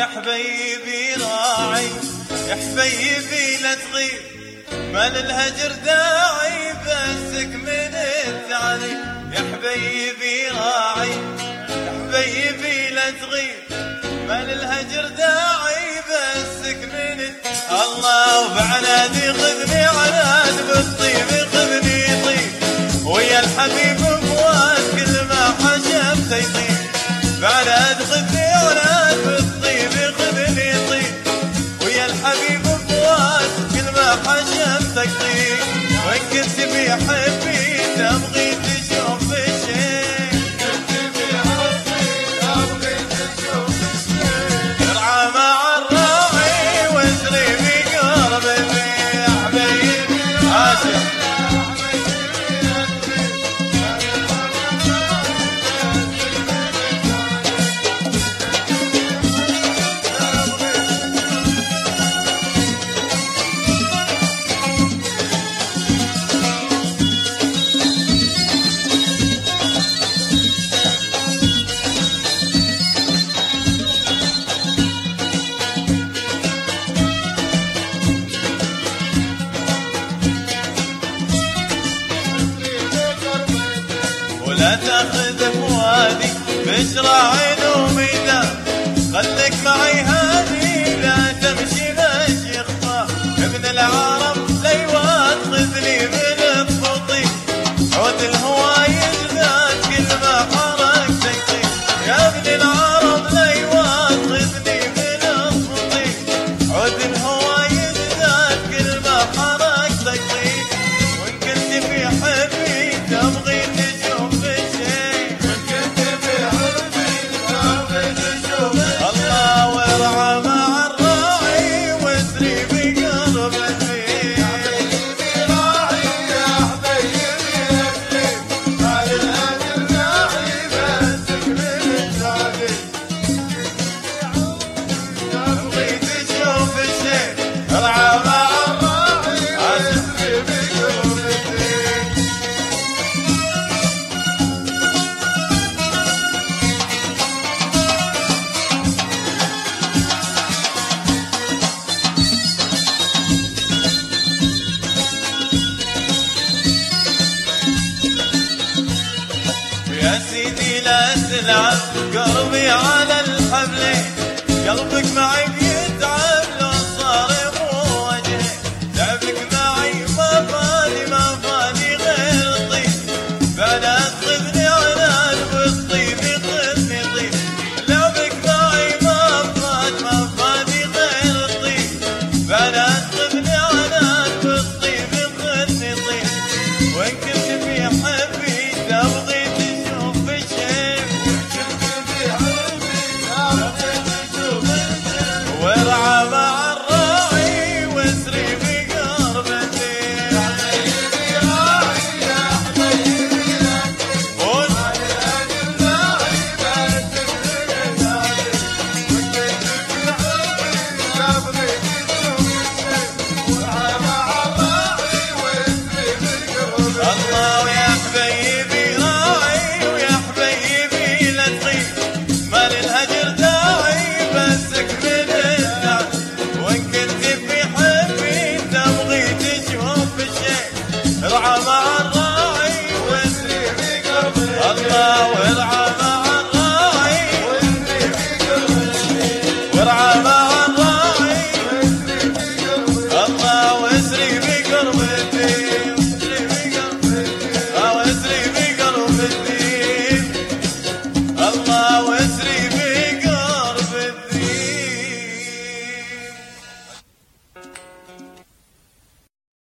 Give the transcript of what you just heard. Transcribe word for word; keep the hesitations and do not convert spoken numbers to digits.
يا حبيبي راعي يا حبيبي لا تغيب ما للهجر داعي بسك من التعذيب يا حبيبي راعي يا حبيبي لا تغيب ما للهجر داعي بسك من الله وبعنادي خذني عناد بالطيب خذني طيب ويا الحبيب فؤاد كل ما حشمت يطيب بعناد خذني عناد بالطيب خذني طيب ويا الحبيب فؤاد كل ما حشمتك طيب وان كنت بحبي تبغي تشوف الشيء كنت بحبي تبغي تشوف الشيء ارعى مع الراعي واسري بقربي يا حبيبي عاشق لا تاخذ فؤادي بشرع وميدان خليك معي هادي لا تمشي مشي خطا ابن العرب ليوان خذني من الخطي عود الهوايل ذات كل ما حركت يطير يا ابن العرب ليوان خذني من الخطي عود الهوايل ذات كل ما حركت يطير وان كنت في حبي تبغي يا سيدي لا تلعب قلبي على الحبل قلبك معي بيتعب لو صار مو وجهي لعبك معي ما فاني ما فاني غير طيب بلا